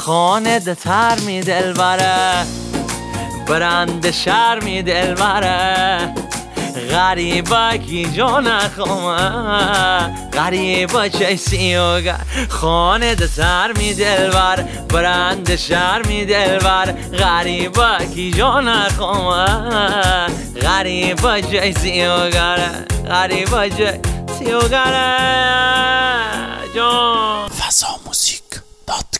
خانه ده تر می دلبره برند شهر می دلبره غریبه کی جان خمه غریبه چه سیوگر خانه ده تر می دلبر برند شهر می دلبر غریبه کی جان خمه غریبه چه سیوگر غریبه چه سیوگر جان فضاموزیک.com